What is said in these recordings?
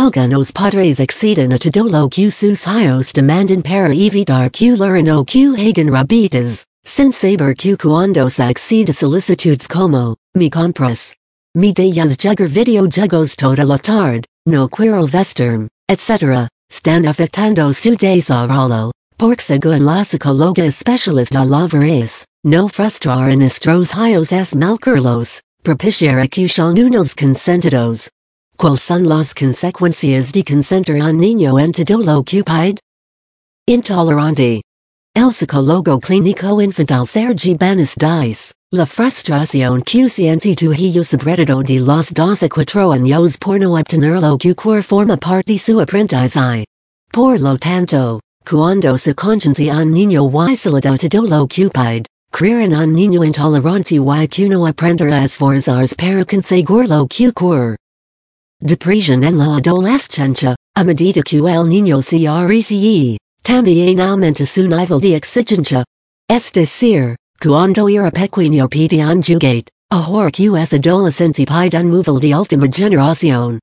Algunos padres exceden a todo que sus hijos demandan para evitar que no que hagan rabitas, sin saber que cuando se accede solicitudes como, me compras. Me dejas jugar videojuegos toda la tarde, no quiero vestirme, etc., están afectando su desarrollo, porque según la psicóloga especialista la veraz, no frustrar a nuestros hijos es malcriarlos, propiciar que sean unos consentidos. ¿Cuáles son las consecuencias de consentir a un niño en todo lo que pide? Intolerante. El psicólogo clínico infantil Sergi Banas dice, la frustración que siente tu hijo sobre todo de los 2 a 4 años por no obtener lo que quiere forma parte de su aprendizaje. Por lo tanto, cuando se consiente un niño y se le da todo lo que pide, criar en un niño intolerante y que no aprender a esforzarse para conseguir lo que quiere. Depresión en la adolescencia, a medida que el niño se crece, también aumenta su nivel de exigencia. Es decir, cuando era pequeño pide un juguete, ahora que es adolescente pide un móvil de última generación.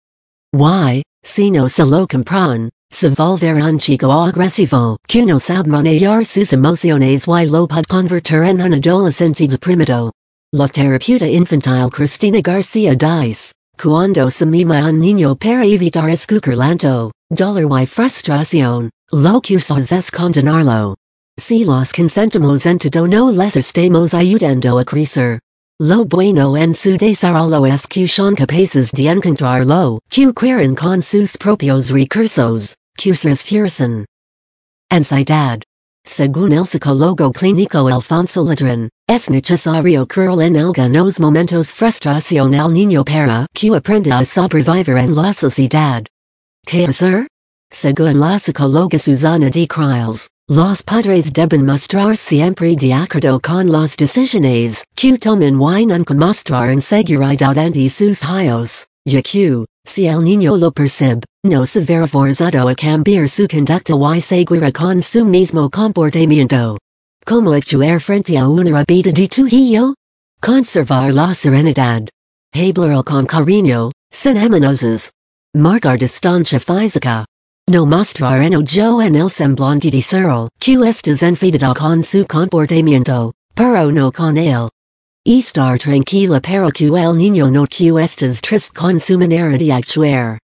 Si no se lo compran, se volverá un chico agresivo, que no sabe manejar sus emociones y lo puede convertir en un adolescente deprimido. La terapeuta infantil Cristina García dice, cuando se mima un niño para evitar escuchamiento, dolor y frustración, lo que usas es condenarlo. Si los consentimos en todo no les estamos ayudando a crecer. Lo bueno en su desarrollo es que son capaces de encontrar lo que quieren con sus propios recursos, que se esfuerzan. Ansiedad. Según el psicólogo clínico Alfonso Ladrón, es necesario crear en algunos momentos frustración al niño para que aprenda a sobrevivir en la sociedad. ¿Qué hacer? Según la psicóloga Susana de Criles, los padres deben mostrar siempre de acuerdo con las decisiones que toman y nunca mostrar inseguridad ante sus hijos, ya que, si el niño lo percibe, no se verá forzado a cambiar su conducta y seguirá con su mismo comportamiento. ¿Cómo actuar frente a una rabia de tu hijo? Conservar la serenidad. Hablar con cariño, sin amenazas. Marcar distancia física. No mostrar enojo en el semblante de ser que estás enfadado con su comportamiento, pero no con él. Estar tranquila para que el niño no que estás triste con su manera de actuar.